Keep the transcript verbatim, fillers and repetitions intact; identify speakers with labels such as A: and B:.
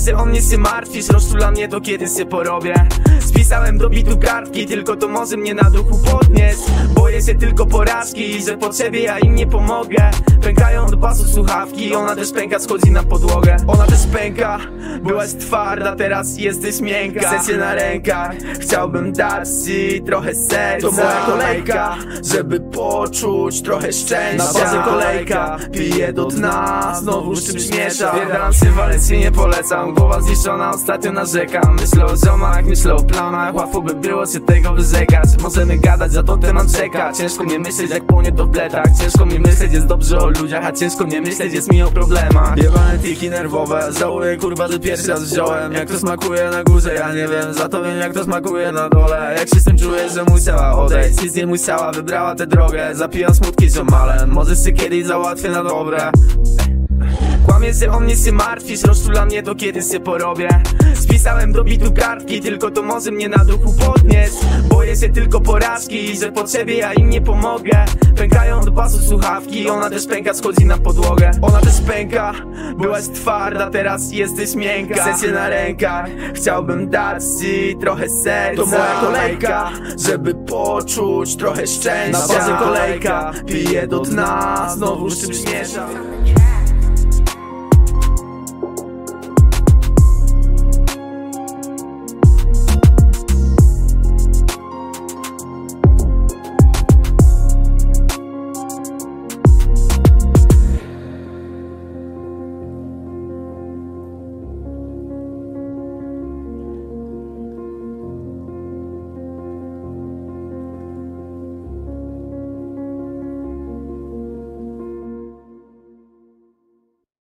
A: że o mnie się martwisz, rozczula mnie to kiedy się porobię. Spisałem do bitu kartki, tylko to może mnie na duchu podnieść. Boję się tylko porażki, że po ciebie ja im nie pomogę. Pękają do pasów słuchawki, ona też pęka, schodzi na podłogę. Ona też pęka, byłaś twarda, teraz jesteś miękka. Serce na rękach, chciałbym dać ci trochę serca. To moja kolejka, żeby poczuć trochę szczęścia. Na bazę kolejka, piję do dna, znowu z czymś miesza. Wieram się, walec się nie polecam, głowa zniszczona, ostatnio narzekam. Myślę o ziomach, myślę o planach, łatwo by było się tego wyrzekać. Możemy gadać, za to temat rzeka. Ciężko nie myśleć jak płonie to w bletach. Ciężko mi myśleć jest dobrze o ludziach, a ciężko nie myśleć jest mi o problemach. Jebane tiki nerwowe, żałuję kurwa, że pierwszy raz wziąłem. Jak to smakuje na górze, ja nie wiem, za to wiem jak to smakuje na dole. Jak się z tym czujesz, że musiała odejść, nic nie musiała, wybrała tę drogę. Zapijam smutki z ziomalem, może się kiedyś załatwię na dobre. Kłamie, że o mnie się martwisz, rozczula mnie to kiedy się porobię. Spisałem do bitu kartki, tylko to może mnie na duchu podnieść. Boję się tylko porażki, że po ciebie ja im nie pomogę. Pękają do pasów słuchawki, ona też pęka, schodzi na podłogę. Ona też pęka, byłaś twarda, teraz jesteś miękka. Serce na rękach, chciałbym dać ci trochę serca. To moja kolejka, żeby poczuć trochę szczęścia. Na bazę kolejka, piję do dna, znowu z czymś miesza.